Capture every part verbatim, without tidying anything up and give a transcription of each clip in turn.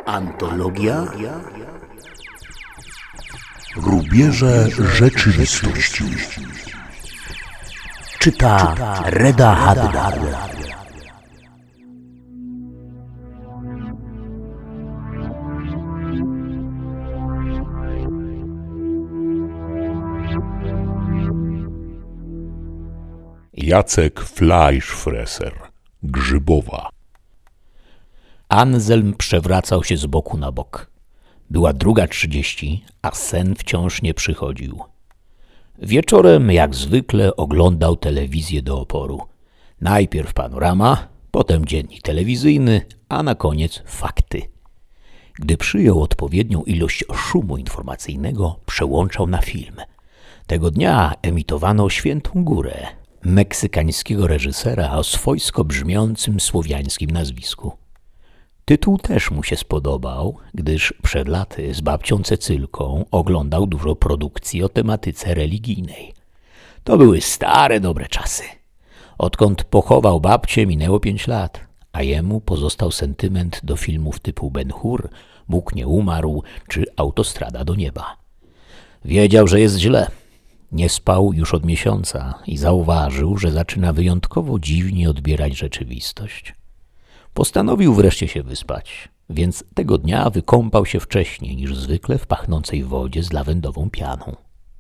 Antologia Rubieże rzeczywistości. Czyta Reda Haddad. Jacek Fleischfresser, Grzybowa. Anselm przewracał się z boku na bok. Była druga trzydzieści, a sen wciąż nie przychodził. Wieczorem, jak zwykle, oglądał telewizję do oporu. Najpierw panorama, potem dziennik telewizyjny, a na koniec fakty. Gdy przyjął odpowiednią ilość szumu informacyjnego, przełączał na film. Tego dnia emitowano Świętą Górę, meksykańskiego reżysera o swojsko brzmiącym słowiańskim nazwisku. Tytuł też mu się spodobał, gdyż przed laty z babcią Cecylką oglądał dużo produkcji o tematyce religijnej. To były stare, dobre czasy. Odkąd pochował babcię, minęło pięć lat, a jemu pozostał sentyment do filmów typu Ben-Hur, Bóg nie umarł czy Autostrada do nieba. Wiedział, że jest źle. Nie spał już od miesiąca i zauważył, że zaczyna wyjątkowo dziwnie odbierać rzeczywistość. Postanowił wreszcie się wyspać, więc tego dnia wykąpał się wcześniej niż zwykle w pachnącej wodzie z lawendową pianą.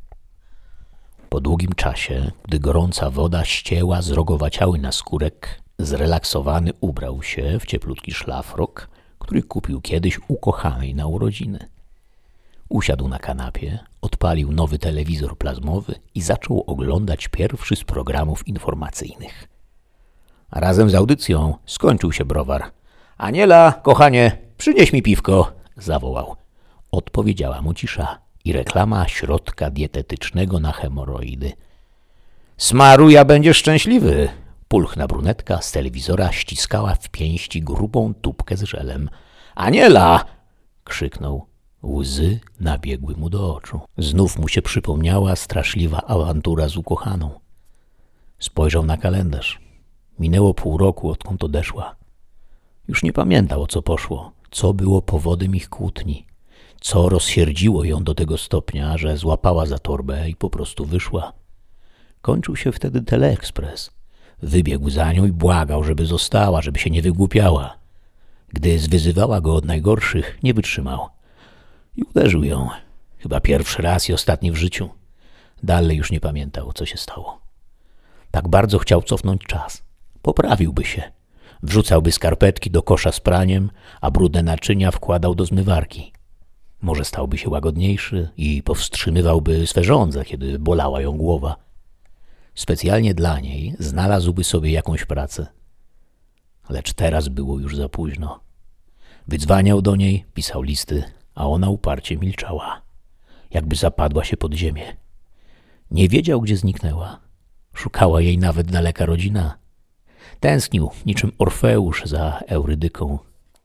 Po długim czasie, gdy gorąca woda ścięła zrogowaciały naskórek, zrelaksowany ubrał się w cieplutki szlafrok, który kupił kiedyś ukochanej na urodziny. Usiadł na kanapie, odpalił nowy telewizor plazmowy i zaczął oglądać pierwszy z programów informacyjnych. Razem z audycją skończył się browar. — Aniela, kochanie, przynieś mi piwko! — zawołał. Odpowiedziała mu cisza i reklama środka dietetycznego na hemoroidy. — Smaruja, będziesz szczęśliwy! Pulchna brunetka z telewizora ściskała w pięści grubą tubkę z żelem. — Aniela! — krzyknął. Łzy nabiegły mu do oczu. Znów mu się przypomniała straszliwa awantura z ukochaną. Spojrzał na kalendarz. Minęło pół roku, odkąd odeszła. Już nie pamiętał, o co poszło, co było powodem ich kłótni, co rozsierdziło ją do tego stopnia, że złapała za torbę i po prostu wyszła. Kończył się wtedy teleekspres. Wybiegł za nią i błagał, żeby została, żeby się nie wygłupiała. Gdy zwyzywała go od najgorszych, nie wytrzymał i uderzył ją. Chyba pierwszy raz i ostatni w życiu. Dalej już nie pamiętał, co się stało. Tak bardzo chciał cofnąć czas. Poprawiłby się. Wrzucałby skarpetki do kosza z praniem, a brudne naczynia wkładał do zmywarki. Może stałby się łagodniejszy i powstrzymywałby swe żądze, kiedy bolała ją głowa. Specjalnie dla niej znalazłby sobie jakąś pracę. Lecz teraz było już za późno. Wydzwaniał do niej, pisał listy, a ona uparcie milczała. Jakby zapadła się pod ziemię. Nie wiedział, gdzie zniknęła. Szukała jej nawet daleka rodzina. Tęsknił niczym Orfeusz za Eurydyką.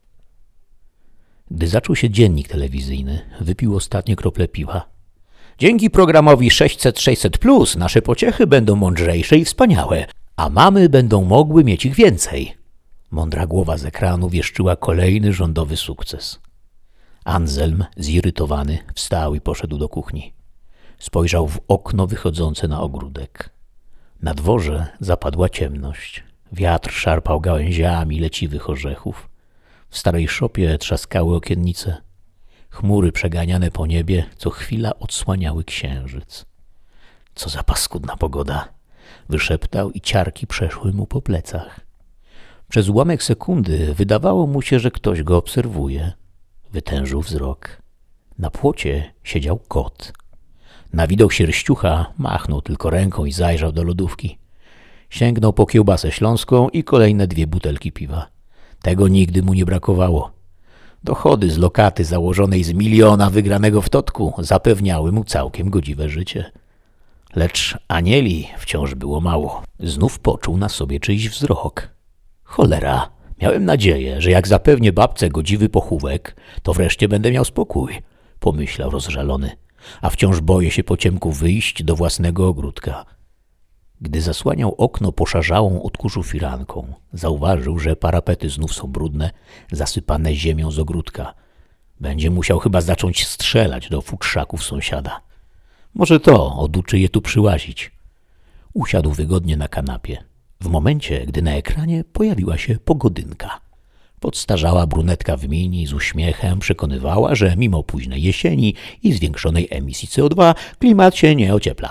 Gdy zaczął się dziennik telewizyjny, wypił ostatnie krople piwa. Dzięki programowi sześćset sześćset plus nasze pociechy będą mądrzejsze i wspaniałe, a mamy będą mogły mieć ich więcej. Mądra głowa z ekranu wieszczyła kolejny rządowy sukces. Anselm, zirytowany, wstał i poszedł do kuchni. Spojrzał w okno wychodzące na ogródek. Na dworze zapadła ciemność. Wiatr szarpał gałęziami leciwych orzechów. W starej szopie trzaskały okiennice. Chmury przeganiane po niebie co chwila odsłaniały księżyc. Co za paskudna pogoda! Wyszeptał i ciarki przeszły mu po plecach. Przez ułamek sekundy wydawało mu się, że ktoś go obserwuje. Wytężył wzrok. Na płocie siedział kot. Na widok sierściucha machnął tylko ręką i zajrzał do lodówki. Sięgnął po kiełbasę śląską i kolejne dwie butelki piwa. Tego nigdy mu nie brakowało. Dochody z lokaty założonej z miliona wygranego w totku zapewniały mu całkiem godziwe życie. Lecz Anieli wciąż było mało. Znów poczuł na sobie czyjś wzrok. Cholera, miałem nadzieję, że jak zapewnię babce godziwy pochówek, to wreszcie będę miał spokój, pomyślał rozżalony. A wciąż boję się po ciemku wyjść do własnego ogródka. Gdy zasłaniał okno poszarzałą od kurzu firanką, zauważył, że parapety znów są brudne, zasypane ziemią z ogródka. Będzie musiał chyba zacząć strzelać do futrzaków sąsiada. Może to oduczy je tu przyłazić. Usiadł wygodnie na kanapie. W momencie, gdy na ekranie pojawiła się pogodynka. Podstarzała brunetka w mini z uśmiechem przekonywała, że mimo późnej jesieni i zwiększonej emisji C O dwa klimat się nie ociepla.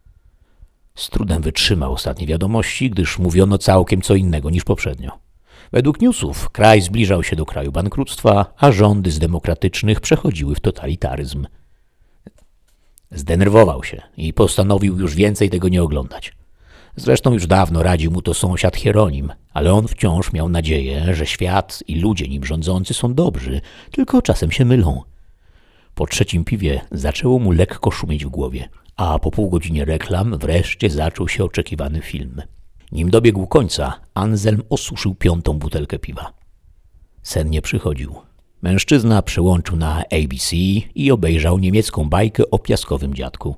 Z trudem wytrzymał ostatnie wiadomości, gdyż mówiono całkiem co innego niż poprzednio. Według newsów kraj zbliżał się do kraju bankructwa, a rządy z demokratycznych przechodziły w totalitaryzm. Zdenerwował się i postanowił już więcej tego nie oglądać. Zresztą już dawno radził mu to sąsiad Hieronim, ale on wciąż miał nadzieję, że świat i ludzie nim rządzący są dobrzy, tylko czasem się mylą. Po trzecim piwie zaczęło mu lekko szumieć w głowie, a po pół godzinie reklam wreszcie zaczął się oczekiwany film. Nim dobiegł końca, Anselm osuszył piątą butelkę piwa. Sen nie przychodził. Mężczyzna przełączył na A B C i obejrzał niemiecką bajkę o piaskowym dziadku.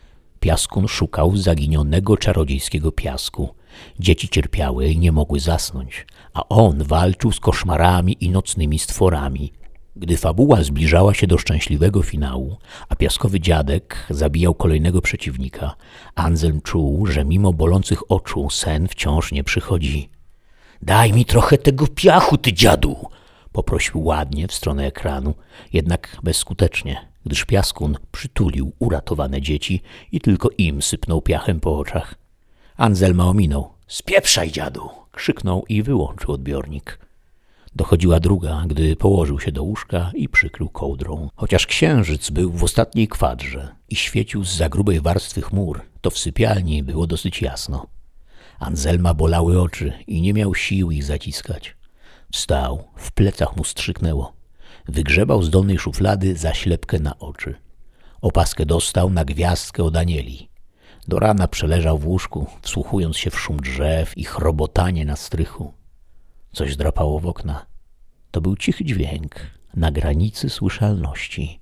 Piaskun szukał zaginionego czarodziejskiego piasku. Dzieci cierpiały i nie mogły zasnąć, a on walczył z koszmarami i nocnymi stworami. Gdy fabuła zbliżała się do szczęśliwego finału, a piaskowy dziadek zabijał kolejnego przeciwnika, Anselm czuł, że mimo bolących oczu sen wciąż nie przychodzi. — Daj mi trochę tego piachu, ty dziadu! — poprosił ładnie w stronę ekranu, jednak bezskutecznie, gdyż piaskun przytulił uratowane dzieci i tylko im sypnął piachem po oczach. Anselma ominął. — Spieprzaj, dziadu! — krzyknął i wyłączył odbiornik. Dochodziła druga, gdy położył się do łóżka i przykrył kołdrą. Chociaż księżyc był w ostatniej kwadrze i świecił zza grubej warstwy chmur, to w sypialni było dosyć jasno. Anselma bolały oczy i nie miał sił ich zaciskać. Wstał, w plecach mu strzyknęło. Wygrzebał z dolnej szuflady zaślepkę na oczy. Opaskę dostał na gwiazdkę od anieli. Do rana przeleżał w łóżku, wsłuchując się w szum drzew i chrobotanie na strychu. Coś drapało w okna. To był cichy dźwięk, na granicy słyszalności.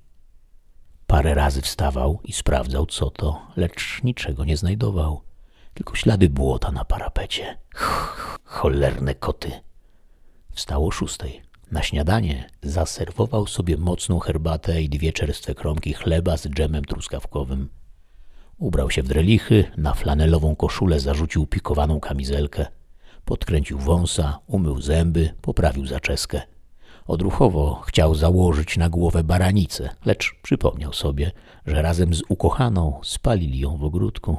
Parę razy wstawał i sprawdzał, co to, lecz niczego nie znajdował. Tylko ślady błota na parapecie. Ch, cholerne koty. Wstało o szóstej. Na śniadanie zaserwował sobie mocną herbatę i dwie czerstwe kromki chleba z dżemem truskawkowym. Ubrał się w drelichy, na flanelową koszulę zarzucił pikowaną kamizelkę. Podkręcił wąsa, umył zęby, poprawił zaczeskę. Odruchowo chciał założyć na głowę baranicę, lecz przypomniał sobie, że razem z ukochaną spalili ją w ogródku.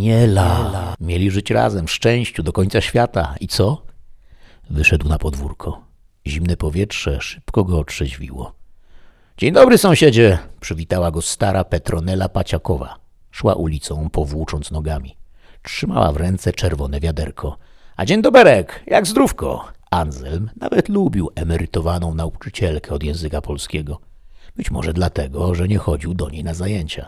Aniela! Mieli żyć razem w szczęściu do końca świata. I co? Wyszedł na podwórko. Zimne powietrze szybko go otrzeźwiło. — Dzień dobry, sąsiedzie! — przywitała go stara Petronela Paciakowa. Szła ulicą, powłócząc nogami. Trzymała w ręce czerwone wiaderko. — A dzień doberek, jak zdrówko? Anselm nawet lubił emerytowaną nauczycielkę od języka polskiego. Być może dlatego, że nie chodził do niej na zajęcia.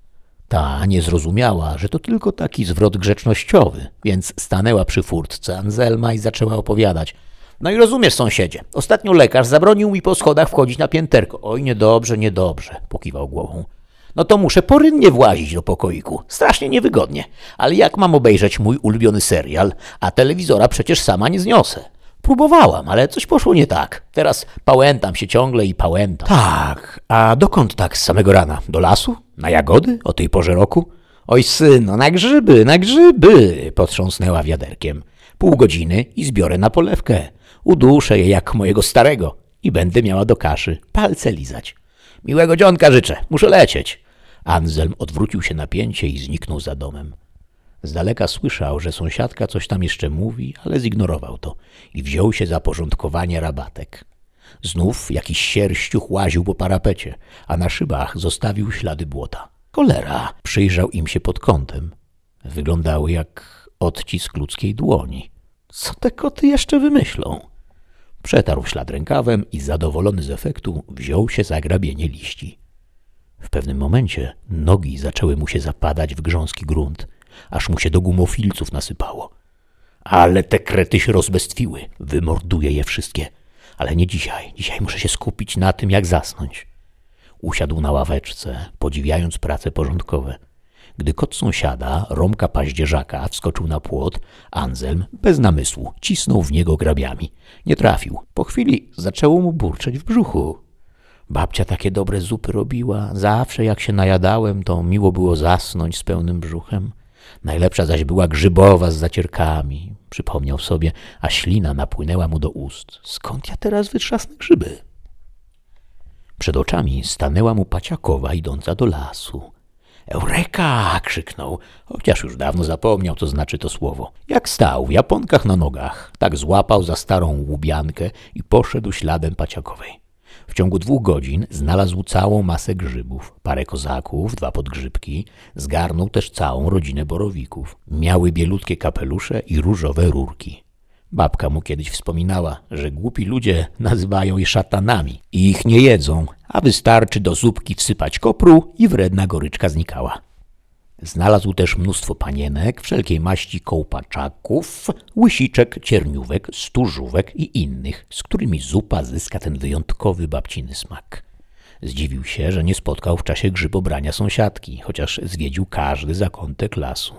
Ta nie zrozumiała, że to tylko taki zwrot grzecznościowy, więc stanęła przy furtce Anselma i zaczęła opowiadać. — No i rozumiesz, sąsiedzie, ostatnio lekarz zabronił mi po schodach wchodzić na pięterko. — Oj, niedobrze, niedobrze — pokiwał głową. — No to muszę porynnie włazić do pokoiku. Strasznie niewygodnie. Ale jak mam obejrzeć mój ulubiony serial, a telewizora przecież sama nie zniosę? Próbowałam, ale coś poszło nie tak. Teraz pałętam się ciągle i pałętam. Tak, a dokąd tak z samego rana? Do lasu? Na jagody? O tej porze roku? Oj, syno, na grzyby, na grzyby! Potrząsnęła wiaderkiem. Pół godziny i zbiorę na polewkę. Uduszę je jak mojego starego i będę miała do kaszy palce lizać. Miłego dzionka życzę, muszę lecieć. Anselm odwrócił się na pięcie i zniknął za domem. Z daleka słyszał, że sąsiadka coś tam jeszcze mówi, ale zignorował to i wziął się za porządkowanie rabatek. Znów jakiś sierściuch łaził po parapecie, a na szybach zostawił ślady błota. Cholera! Przyjrzał im się pod kątem. Wyglądały jak odcisk ludzkiej dłoni. Co te koty jeszcze wymyślą? Przetarł ślad rękawem i zadowolony z efektu wziął się za grabienie liści. W pewnym momencie nogi zaczęły mu się zapadać w grząski grunt, aż mu się do gumofilców nasypało. Ale te krety się rozbestwiły, wymorduję je wszystkie. Ale nie dzisiaj, dzisiaj muszę się skupić na tym, jak zasnąć. Usiadł na ławeczce, podziwiając prace porządkowe. Gdy kot sąsiada, Romka Paździerzaka, wskoczył na płot, Anselm, bez namysłu, cisnął w niego grabiami. Nie trafił. Po chwili zaczęło mu burczeć w brzuchu. Babcia takie dobre zupy robiła. Zawsze jak się najadałem, to miło było zasnąć z pełnym brzuchem. Najlepsza zaś była grzybowa z zacierkami, przypomniał sobie, a ślina napłynęła mu do ust. Skąd ja teraz wytrzasnę grzyby? Przed oczami stanęła mu Paciakowa idąca do lasu. Eureka! Krzyknął, chociaż już dawno zapomniał, co znaczy to słowo. Jak stał w japonkach na nogach, tak złapał za starą łubiankę i poszedł śladem Paciakowej. W ciągu dwóch godzin znalazł całą masę grzybów, parę kozaków, dwa podgrzybki, zgarnął też całą rodzinę borowików. Miały bielutkie kapelusze i różowe rurki. Babka mu kiedyś wspominała, że głupi ludzie nazywają je szatanami i ich nie jedzą, a wystarczy do zupki wsypać kopru i wredna goryczka znikała. Znalazł też mnóstwo panienek, wszelkiej maści kołpaczaków, łysiczek, cierniówek, stróżówek i innych, z którymi zupa zyska ten wyjątkowy babciny smak. Zdziwił się, że nie spotkał w czasie grzybobrania sąsiadki, chociaż zwiedził każdy zakątek lasu.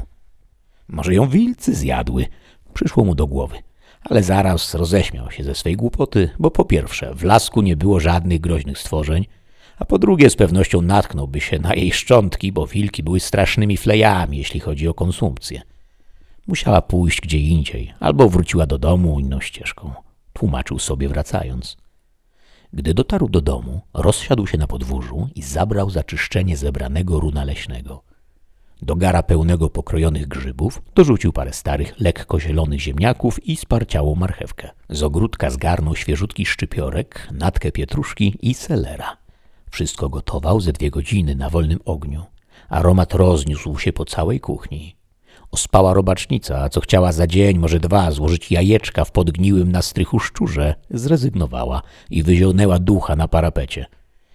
Może ją wilcy zjadły, przyszło mu do głowy. Ale zaraz roześmiał się ze swej głupoty, bo po pierwsze w lasku nie było żadnych groźnych stworzeń, a po drugie z pewnością natknąłby się na jej szczątki, bo wilki były strasznymi flejami, jeśli chodzi o konsumpcję. Musiała pójść gdzie indziej, albo wróciła do domu inną ścieżką, tłumaczył sobie wracając. Gdy dotarł do domu, rozsiadł się na podwórzu i zabrał za czyszczenie zebranego runa leśnego. Do gara pełnego pokrojonych grzybów dorzucił parę starych, lekko zielonych ziemniaków i sparciałą marchewkę. Z ogródka zgarnął świeżutki szczypiorek, natkę pietruszki i selera. Wszystko gotował ze dwie godziny na wolnym ogniu. Aromat rozniósł się po całej kuchni. Ospała robacznica, co chciała za dzień, może dwa, złożyć jajeczka w podgniłym na strychu szczurze, zrezygnowała i wyzionęła ducha na parapecie.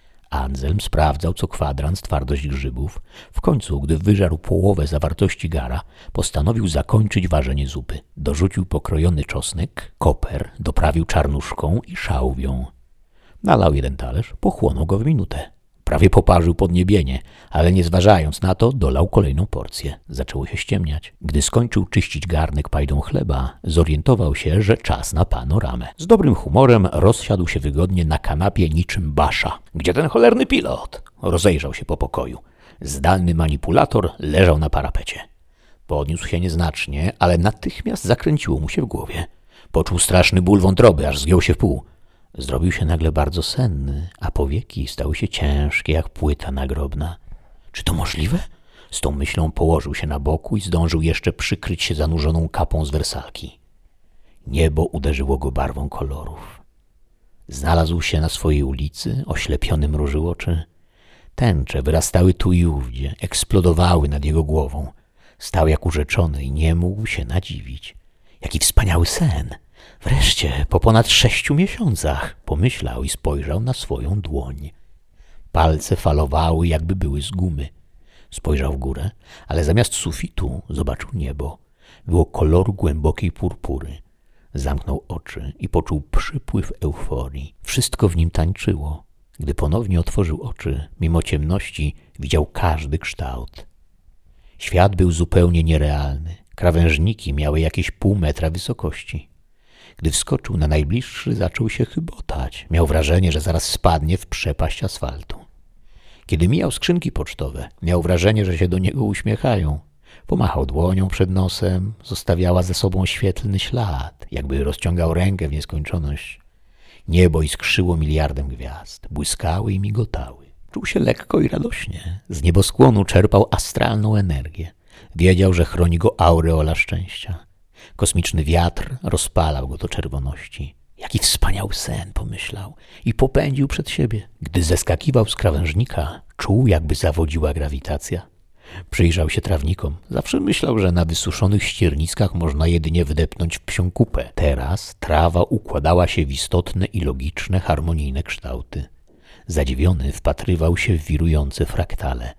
Anselm sprawdzał co kwadrans twardość grzybów. W końcu, gdy wyżarł połowę zawartości gara, postanowił zakończyć ważenie zupy. Dorzucił pokrojony czosnek, koper, doprawił czarnuszką i szałwią. Nalał jeden talerz, pochłonął go w minutę. Prawie poparzył podniebienie, ale nie zważając na to, dolał kolejną porcję. Zaczęło się ściemniać. Gdy skończył czyścić garnek pajdą chleba, zorientował się, że czas na panoramę. Z dobrym humorem rozsiadł się wygodnie na kanapie niczym Basza. Gdzie ten cholerny pilot? Rozejrzał się po pokoju. Zdalny manipulator leżał na parapecie. Podniósł się nieznacznie, ale natychmiast zakręciło mu się w głowie. Poczuł straszny ból wątroby, aż zgiął się w pół. Zrobił się nagle bardzo senny, a powieki stały się ciężkie jak płyta nagrobna. Czy to możliwe? Z tą myślą położył się na boku i zdążył jeszcze przykryć się zanurzoną kapą z wersalki. Niebo uderzyło go barwą kolorów. Znalazł się na swojej ulicy, oślepiony mrużył oczy. Tęcze wyrastały tu i ówdzie, eksplodowały nad jego głową. Stał jak urzeczony i nie mógł się nadziwić. Jaki wspaniały sen! Wreszcie, po ponad sześciu miesiącach, pomyślał i spojrzał na swoją dłoń. Palce falowały, jakby były z gumy. Spojrzał w górę, ale zamiast sufitu zobaczył niebo. Było koloru głębokiej purpury. Zamknął oczy i poczuł przypływ euforii. Wszystko w nim tańczyło. Gdy ponownie otworzył oczy, mimo ciemności widział każdy kształt. Świat był zupełnie nierealny. Krawężniki miały jakieś pół metra wysokości. Gdy wskoczył na najbliższy, zaczął się chybotać. Miał wrażenie, że zaraz spadnie w przepaść asfaltu. Kiedy mijał skrzynki pocztowe, miał wrażenie, że się do niego uśmiechają. Pomachał dłonią przed nosem, zostawiała za sobą świetlny ślad, jakby rozciągał rękę w nieskończoność. Niebo iskrzyło miliardem gwiazd, błyskały i migotały. Czuł się lekko i radośnie. Z nieboskłonu czerpał astralną energię. Wiedział, że chroni go aureola szczęścia. Kosmiczny wiatr rozpalał go do czerwoności. Jaki wspaniały sen, pomyślał i popędził przed siebie. Gdy zeskakiwał z krawężnika, czuł, jakby zawodziła grawitacja. Przyjrzał się trawnikom. Zawsze myślał, że na wysuszonych ścierniskach można jedynie wdepnąć w psią kupę. Teraz trawa układała się w istotne i logiczne, harmonijne kształty. Zadziwiony wpatrywał się w wirujące fraktale.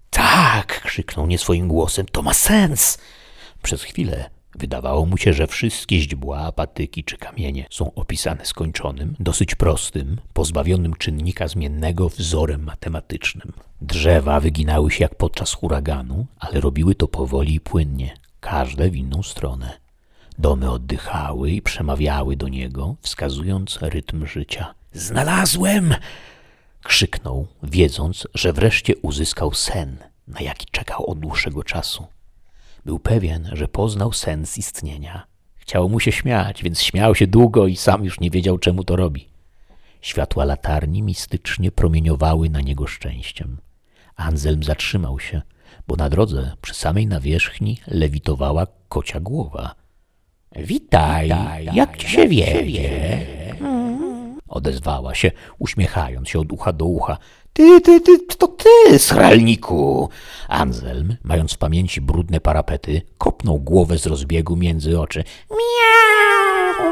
Tak! Krzyknął nie swoim głosem. To ma sens! Przez chwilę wydawało mu się, że wszystkie źdźbła, patyki czy kamienie są opisane skończonym, dosyć prostym, pozbawionym czynnika zmiennego wzorem matematycznym. Drzewa wyginały się jak podczas huraganu, ale robiły to powoli i płynnie, każde w inną stronę. Domy oddychały i przemawiały do niego, wskazując rytm życia. Znalazłem! Krzyknął, wiedząc, że wreszcie uzyskał sen, na jaki czekał od dłuższego czasu. Był pewien, że poznał sens istnienia. Chciało mu się śmiać, więc śmiał się długo i sam już nie wiedział, czemu to robi. Światła latarni mistycznie promieniowały na niego szczęściem. Anselm zatrzymał się, bo na drodze przy samej nawierzchni lewitowała kocia głowa. Witaj, jak ci się wiedzie? Odezwała się, uśmiechając się od ucha do ucha. Ty, ty, ty, to ty, sralniku! Anselm, mając w pamięci brudne parapety, kopnął głowę z rozbiegu między oczy. Miau!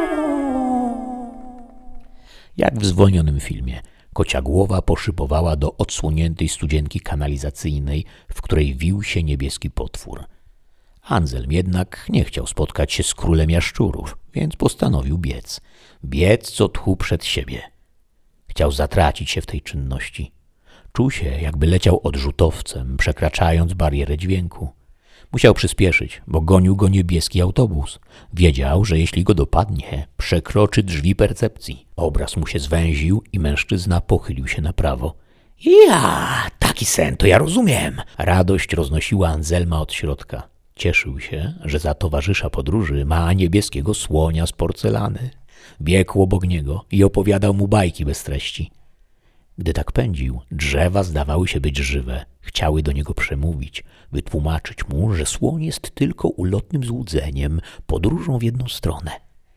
Jak w zwolnionym filmie, kocia głowa poszybowała do odsłoniętej studzienki kanalizacyjnej, w której wił się niebieski potwór. Anselm jednak nie chciał spotkać się z królem jaszczurów, więc postanowił biec. Biec co tchu przed siebie. Chciał zatracić się w tej czynności. Czuł się, jakby leciał odrzutowcem, przekraczając barierę dźwięku. Musiał przyspieszyć, bo gonił go niebieski autobus. Wiedział, że jeśli go dopadnie, przekroczy drzwi percepcji. Obraz mu się zwęził i mężczyzna pochylił się na prawo. Ja, taki sen, to ja rozumiem. Radość roznosiła Anselma od środka. Cieszył się, że za towarzysza podróży ma niebieskiego słonia z porcelany. Biegł obok niego i opowiadał mu bajki bez treści. Gdy tak pędził, drzewa zdawały się być żywe. Chciały do niego przemówić, wytłumaczyć mu, że słoń jest tylko ulotnym złudzeniem, podróżą w jedną stronę.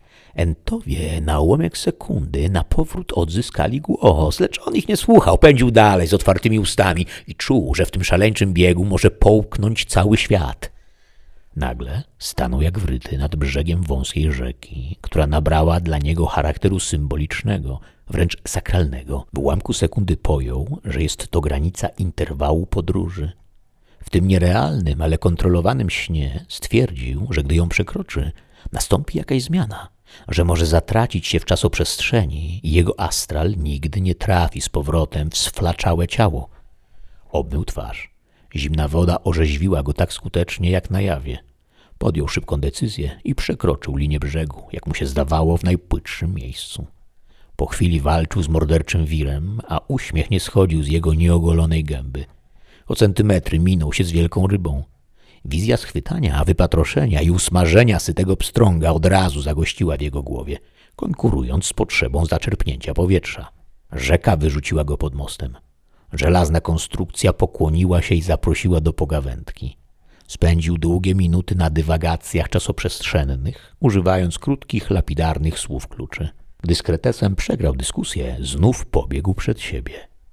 Entowie na ułamek sekundy na powrót odzyskali głos, lecz on ich nie słuchał. Pędził dalej z otwartymi ustami i czuł, że w tym szaleńczym biegu może połknąć cały świat. Nagle stanął jak wryty nad brzegiem wąskiej rzeki, która nabrała dla niego charakteru symbolicznego, wręcz sakralnego. W ułamku sekundy pojął, że jest to granica interwału podróży. W tym nierealnym, ale kontrolowanym śnie stwierdził, że gdy ją przekroczy, nastąpi jakaś zmiana, że może zatracić się w czasoprzestrzeni i jego astral nigdy nie trafi z powrotem w sflaczałe ciało. Obmył twarz. Zimna woda orzeźwiła go tak skutecznie jak na jawie. Podjął szybką decyzję i przekroczył linię brzegu, jak mu się zdawało, w najpłytszym miejscu. Po chwili walczył z morderczym wirem, a uśmiech nie schodził z jego nieogolonej gęby. O centymetry minął się z wielką rybą. Wizja schwytania, wypatroszenia i usmażenia sytego pstrąga od razu zagościła w jego głowie, konkurując z potrzebą zaczerpnięcia powietrza. Rzeka wyrzuciła go pod mostem. Żelazna konstrukcja pokłoniła się i zaprosiła do pogawędki. Spędził długie minuty na dywagacjach czasoprzestrzennych, używając krótkich, lapidarnych słów kluczy. Gdy z kretesem przegrał dyskusję, znów pobiegł przed siebie.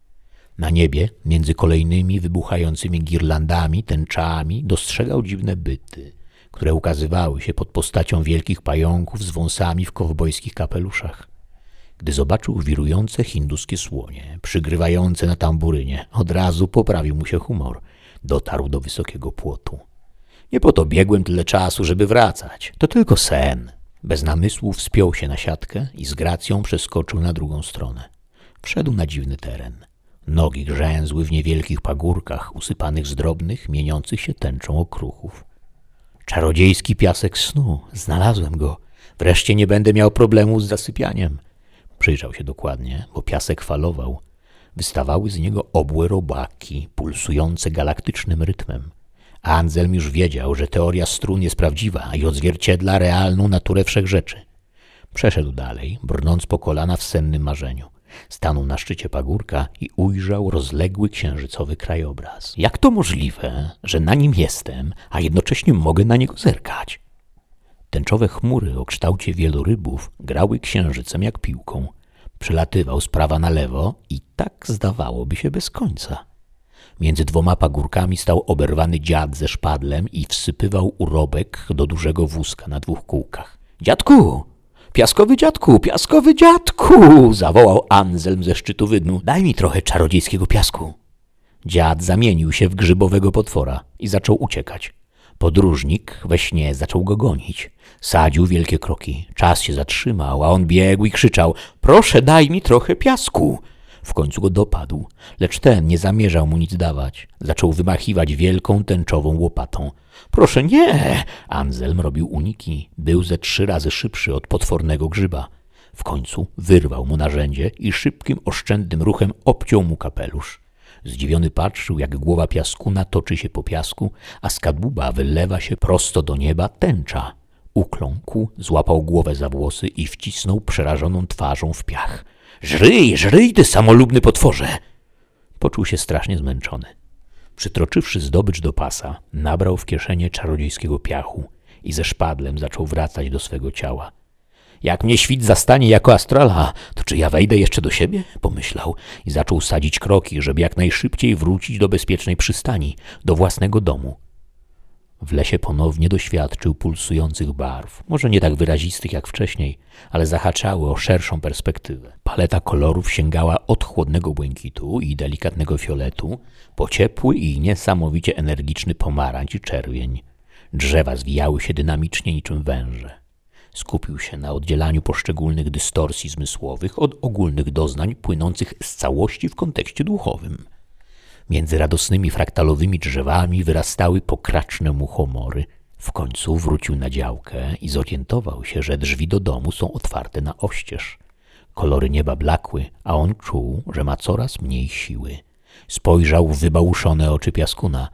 Na niebie, między kolejnymi wybuchającymi girlandami, tęczami, dostrzegał dziwne byty, które ukazywały się pod postacią wielkich pająków z wąsami w kowbojskich kapeluszach. Gdy zobaczył wirujące hinduskie słonie, przygrywające na tamburynie, od razu poprawił mu się humor. Dotarł do wysokiego płotu. Nie po to biegłem tyle czasu, żeby wracać. To tylko sen. Bez namysłu wspiął się na siatkę i z gracją przeskoczył na drugą stronę. Wszedł na dziwny teren. Nogi grzęzły w niewielkich pagórkach usypanych z drobnych, mieniących się tęczą okruchów. Czarodziejski piasek snu. Znalazłem go. Wreszcie nie będę miał problemu z zasypianiem. Przyjrzał się dokładnie, bo piasek falował. Wystawały z niego obłe robaki, pulsujące galaktycznym rytmem. Anselm już wiedział, że teoria strun jest prawdziwa i odzwierciedla realną naturę wszechrzeczy. Przeszedł dalej, brnąc po kolana w sennym marzeniu. Stanął na szczycie pagórka i ujrzał rozległy księżycowy krajobraz. Jak to możliwe, że na nim jestem, a jednocześnie mogę na niego zerkać? Tęczowe chmury o kształcie wielorybów grały księżycem jak piłką. Przelatywał z prawa na lewo i tak zdawałoby się bez końca. Między dwoma pagórkami stał oberwany dziad ze szpadlem i wsypywał urobek do dużego wózka na dwóch kółkach. — Dziadku! Piaskowy dziadku! Piaskowy dziadku! — zawołał Anselm ze szczytu wydmu. — Daj mi trochę czarodziejskiego piasku. Dziad zamienił się w grzybowego potwora i zaczął uciekać. Podróżnik we śnie zaczął go gonić. Sadził wielkie kroki. Czas się zatrzymał, a on biegł i krzyczał: — Proszę, daj mi trochę piasku! W końcu go dopadł, lecz ten nie zamierzał mu nic dawać. Zaczął wymachiwać wielką tęczową łopatą. — Proszę, nie! Anselm robił uniki. Był ze trzy razy szybszy od potwornego grzyba. W końcu wyrwał mu narzędzie i szybkim, oszczędnym ruchem obciął mu kapelusz. Zdziwiony patrzył, jak głowa piaskuna toczy się po piasku, a z kadłuba wylewa się prosto do nieba tęcza. Ukląkł, złapał głowę za włosy i wcisnął przerażoną twarzą w piach. Żryj, żryj, ty samolubny potworze! Poczuł się strasznie zmęczony. Przytroczywszy zdobycz do pasa, nabrał w kieszenie czarodziejskiego piachu i ze szpadlem zaczął wracać do swego ciała. Jak mnie świt zastanie jako astrala, to czy ja wejdę jeszcze do siebie? Pomyślał i zaczął sadzić kroki, żeby jak najszybciej wrócić do bezpiecznej przystani, do własnego domu. W lesie ponownie doświadczył pulsujących barw, może nie tak wyrazistych jak wcześniej, ale zahaczały o szerszą perspektywę. Paleta kolorów sięgała od chłodnego błękitu i delikatnego fioletu po ciepły i niesamowicie energiczny pomarańcz i czerwień. Drzewa zwijały się dynamicznie niczym węże. Skupił się na oddzielaniu poszczególnych dystorsji zmysłowych od ogólnych doznań płynących z całości w kontekście duchowym. Między radosnymi fraktalowymi drzewami wyrastały pokraczne muchomory. W końcu wrócił na działkę i zorientował się, że drzwi do domu są otwarte na oścież. Kolory nieba blakły, a on czuł, że ma coraz mniej siły. Spojrzał w wybałuszone oczy piaskuna.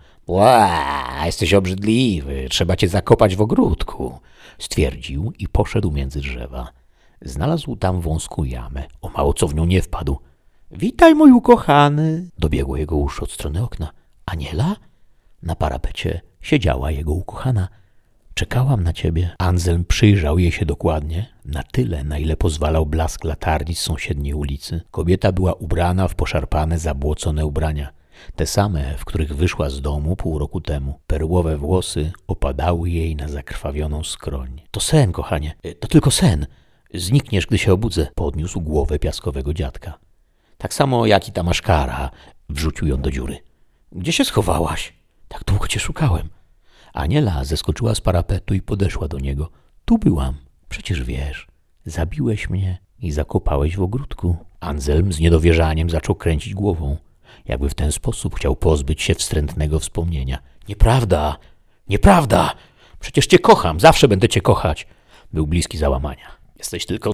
Ła, jesteś obrzydliwy, trzeba cię zakopać w ogródku, stwierdził i poszedł między drzewa. Znalazł tam wąską jamę, o mało co w nią nie wpadł. Witaj, mój ukochany, dobiegło jego uszy od strony okna. Aniela? Na parapecie siedziała jego ukochana. Czekałam na ciebie. Anselm przyjrzał jej się dokładnie, na tyle, na ile pozwalał blask latarni z sąsiedniej ulicy. Kobieta była ubrana w poszarpane, zabłocone ubrania. Te same, w których wyszła z domu pół roku temu. Perłowe włosy opadały jej na zakrwawioną skroń. To sen, kochanie, to tylko sen. Znikniesz, gdy się obudzę. Podniósł głowę piaskowego dziadka. Tak samo jak i ta maszkara. Wrzucił ją do dziury. Gdzie się schowałaś? Tak długo cię szukałem. Aniela zeskoczyła z parapetu i podeszła do niego. Tu byłam. Przecież wiesz, zabiłeś mnie i zakopałeś w ogródku. Anselm z niedowierzaniem zaczął kręcić głową. Jakby w ten sposób chciał pozbyć się wstrętnego wspomnienia. Nieprawda, nieprawda. Przecież cię kocham, zawsze będę cię kochać. Był bliski załamania. Jesteś tylko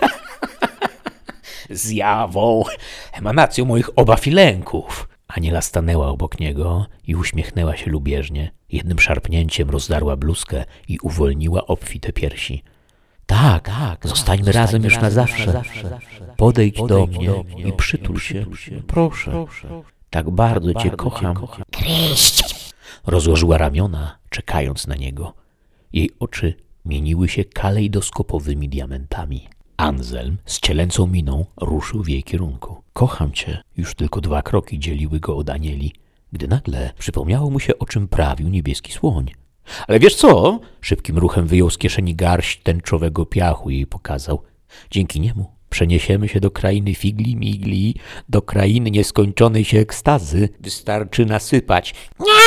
zjawą, emanacją moich obaw i lęków. Aniela stanęła obok niego i uśmiechnęła się lubieżnie. Jednym szarpnięciem rozdarła bluzkę i uwolniła obfite piersi. Tak, tak, zostańmy razem już na zawsze. Podejdź do mnie i przytul się. Proszę, tak bardzo cię kocham. Rozłożyła ramiona, czekając na niego. Jej oczy mieniły się kalejdoskopowymi diamentami. Anselm z cielęcą miną ruszył w jej kierunku. Kocham cię. Już tylko dwa kroki dzieliły go od Anieli, gdy nagle przypomniało mu się, o czym prawił niebieski słoń. Ale wiesz co? Szybkim ruchem wyjął z kieszeni garść tęczowego piachu i jej pokazał. Dzięki niemu przeniesiemy się do krainy figli migli, do krainy nieskończonej się ekstazy. Wystarczy nasypać.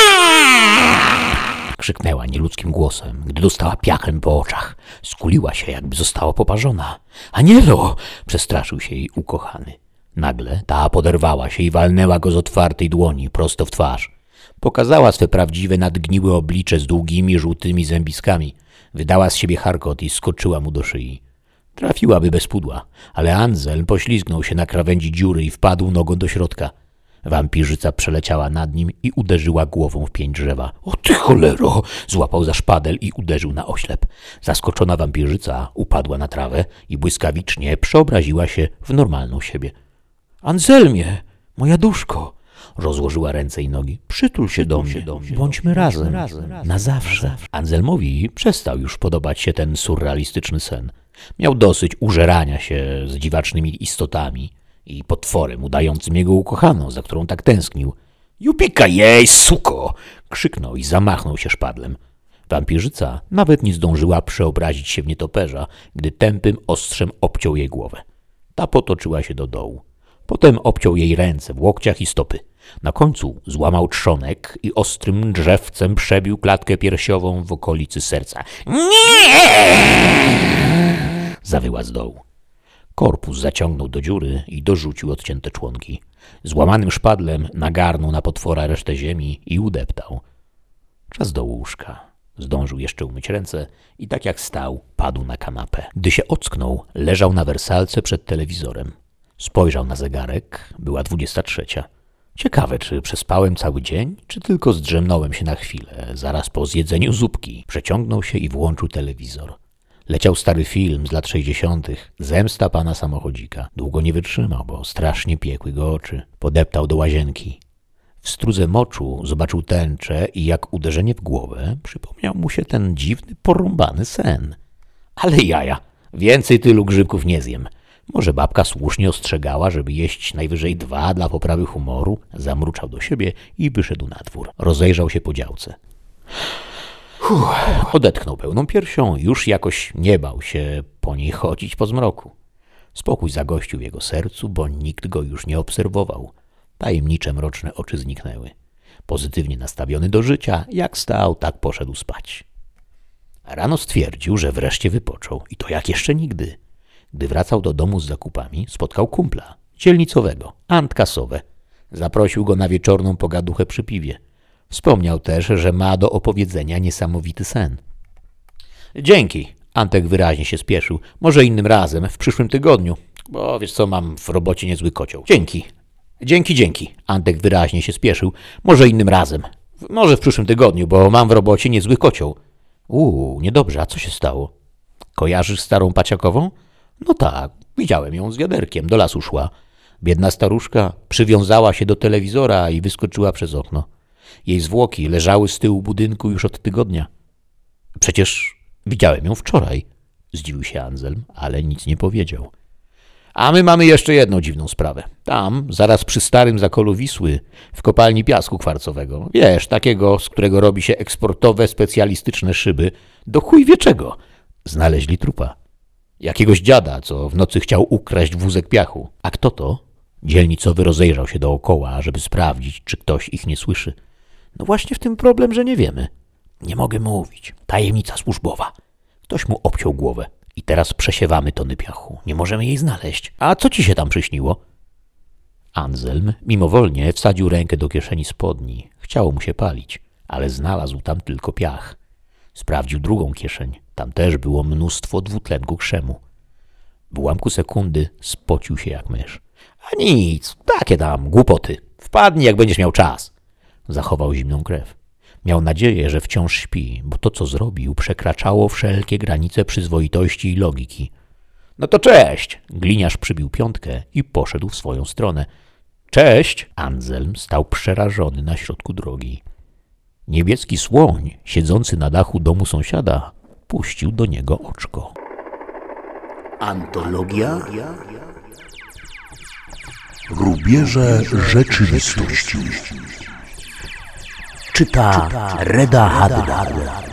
Krzyknęła nieludzkim głosem, gdy dostała piachem po oczach. Skuliła się, jakby została poparzona. Anielo! Przestraszył się jej ukochany. Nagle ta poderwała się i walnęła go z otwartej dłoni prosto w twarz. Pokazała swe prawdziwe, nadgniłe oblicze z długimi, żółtymi zębiskami. Wydała z siebie charkot i skoczyła mu do szyi. Trafiłaby bez pudła, ale Anselm poślizgnął się na krawędzi dziury i wpadł nogą do środka. Wampirzyca przeleciała nad nim i uderzyła głową w pień drzewa. O ty cholero! Złapał za szpadel i uderzył na oślep. Zaskoczona wampirzyca upadła na trawę i błyskawicznie przeobraziła się w normalną siebie. Anselmie, moja duszko! Rozłożyła ręce i nogi. Przytul się do mnie, bądźmy razem, na zawsze. Anselmowi przestał już podobać się ten surrealistyczny sen. Miał dosyć użerania się z dziwacznymi istotami i potworem udającym jego ukochaną, za którą tak tęsknił. Jupika jej, suko! Krzyknął i zamachnął się szpadlem. Wampirzyca nawet nie zdążyła przeobrazić się w nietoperza, gdy tępym ostrzem obciął jej głowę. Ta potoczyła się do dołu. Potem obciął jej ręce w łokciach i stopy. Na końcu złamał trzonek i ostrym drzewcem przebił klatkę piersiową w okolicy serca. Nie! Zawyła z dołu. Korpus zaciągnął do dziury i dorzucił odcięte członki. Złamanym szpadlem nagarnął na potwora resztę ziemi i udeptał. Czas do łóżka. Zdążył jeszcze umyć ręce i tak jak stał, padł na kanapę. Gdy się ocknął, leżał na wersalce przed telewizorem. Spojrzał na zegarek, była dwudziesta trzecia. Ciekawe, czy przespałem cały dzień, czy tylko zdrzemnąłem się na chwilę. Zaraz po zjedzeniu zupki przeciągnął się i włączył telewizor. Leciał stary film z lat sześćdziesiątych. Zemsta pana samochodzika. Długo nie wytrzymał, bo strasznie piekły go oczy. Podeptał do łazienki. W strudze moczu zobaczył tęczę i jak uderzenie w głowę przypomniał mu się ten dziwny, porąbany sen. Ale jaja, więcej tylu grzybków nie zjem. Może babka słusznie ostrzegała, żeby jeść najwyżej dwa dla poprawy humoru. Zamruczał do siebie i wyszedł na dwór. Rozejrzał się po działce. Uff, odetchnął pełną piersią, już jakoś nie bał się po niej chodzić po zmroku. Spokój zagościł w jego sercu, bo nikt go już nie obserwował. Tajemnicze, mroczne oczy zniknęły. Pozytywnie nastawiony do życia, jak stał, tak poszedł spać. Rano stwierdził, że wreszcie wypoczął i to jak jeszcze nigdy. Gdy wracał do domu z zakupami, spotkał kumpla, dzielnicowego, Antka Sowę. Zaprosił go na wieczorną pogaduchę przy piwie. Wspomniał też, że ma do opowiedzenia niesamowity sen. Dzięki, Antek wyraźnie się spieszył. Może innym razem, w przyszłym tygodniu, bo wiesz co, mam w robocie niezły kocioł. Dzięki. Dzięki, dzięki. Antek wyraźnie się spieszył. Może innym razem. Może w przyszłym tygodniu, bo mam w robocie niezły kocioł. Uuu, niedobrze, a co się stało? Kojarzysz starą Paciakową? No tak, widziałem ją z wiaderkiem, do lasu szła. Biedna staruszka przywiązała się do telewizora i wyskoczyła przez okno. Jej zwłoki leżały z tyłu budynku już od tygodnia. Przecież widziałem ją wczoraj, zdziwił się Anselm, ale nic nie powiedział. A my mamy jeszcze jedną dziwną sprawę. Tam, zaraz przy starym zakolu Wisły, w kopalni piasku kwarcowego, wiesz, takiego, z którego robi się eksportowe, specjalistyczne szyby, do chuj wie czego, znaleźli trupa. Jakiegoś dziada, co w nocy chciał ukraść wózek piachu. A kto to? Dzielnicowy rozejrzał się dookoła, żeby sprawdzić, czy ktoś ich nie słyszy. No właśnie w tym problem, że nie wiemy. Nie mogę mówić. Tajemnica służbowa. Ktoś mu obciął głowę. I teraz przesiewamy tony piachu. Nie możemy jej znaleźć. A co ci się tam przyśniło? Anselm mimowolnie wsadził rękę do kieszeni spodni. Chciało mu się palić, ale znalazł tam tylko piach. Sprawdził drugą kieszeń. Tam też było mnóstwo dwutlenku krzemu. W ułamku sekundy spocił się jak mysz. A nic, takie tam głupoty. Wpadnij, jak będziesz miał czas. Zachował zimną krew. Miał nadzieję, że wciąż śpi, bo to, co zrobił, przekraczało wszelkie granice przyzwoitości i logiki. No to cześć! Gliniarz przybił piątkę i poszedł w swoją stronę. Cześć! Anselm stał przerażony na środku drogi. Niebieski słoń, siedzący na dachu domu sąsiada, puścił do niego oczko. Antologia Rubieże rzeczywistości. czyta Reda Haddad.